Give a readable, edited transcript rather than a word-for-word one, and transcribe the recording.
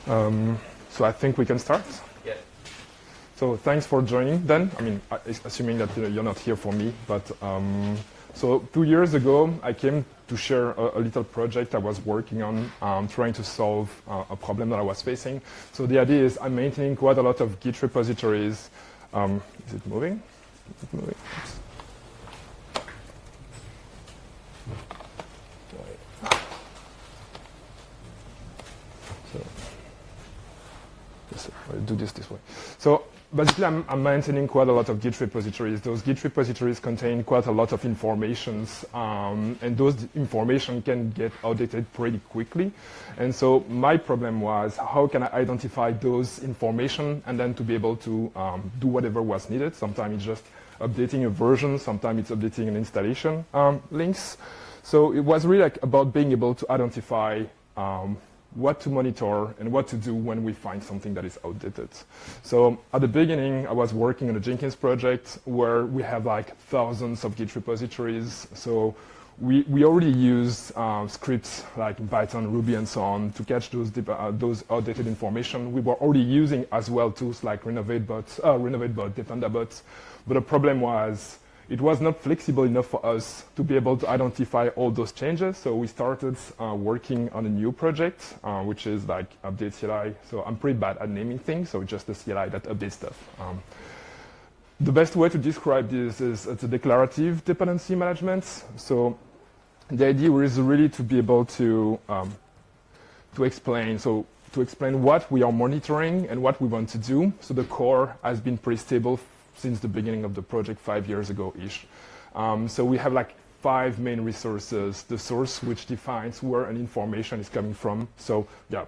So I think we can start. Yeah. So thanks for joining then. I mean, assuming that you're not here for me, but so 2 years ago, I came to share a little project I was working on, trying to solve a problem that I was facing. So the idea is I'm maintaining quite a lot of Git repositories. Is it moving? Is it moving? Oops. I'll do this way. So basically, I'm maintaining quite a lot of Git repositories. Those Git repositories contain quite a lot of informations, and those information can get outdated pretty quickly. And so my problem was, how can I identify those information and then to be able to do whatever was needed? Sometimes it's just updating a version, sometimes it's updating an installation links. So it was really about being able to identify what to monitor and what to do when we find something that is outdated. So at the beginning, I was working on a Jenkins project where we have thousands of Git repositories. So we already use scripts like Python, Ruby, and so on to catch those outdated information. We were already using as well tools like RenovateBot, DefenderBot. But the problem was, it was not flexible enough for us to be able to identify all those changes. So we started working on a new project, which is update CLI. So I'm pretty bad at naming things, so it's just the CLI that updates stuff. The best way to describe this is it's a declarative dependency management. So the idea is really to be able to explain what we are monitoring and what we want to do. So the core has been pretty stable since the beginning of the project 5 years ago-ish. So we have 5 main resources. The source, which defines where an information is coming from. So yeah,